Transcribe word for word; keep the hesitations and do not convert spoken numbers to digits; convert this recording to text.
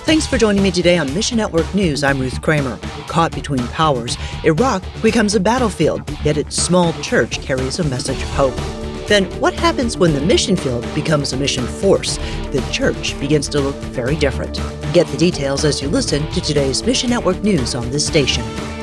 Thanks for joining me today on Mission Network News. I'm Ruth Kramer. Caught between powers, Iraq becomes a battlefield, yet its small church carries a message of hope. Then what happens when the mission field becomes a mission force? The church begins to look very different. Get the details as you listen to today's Mission Network News on this station.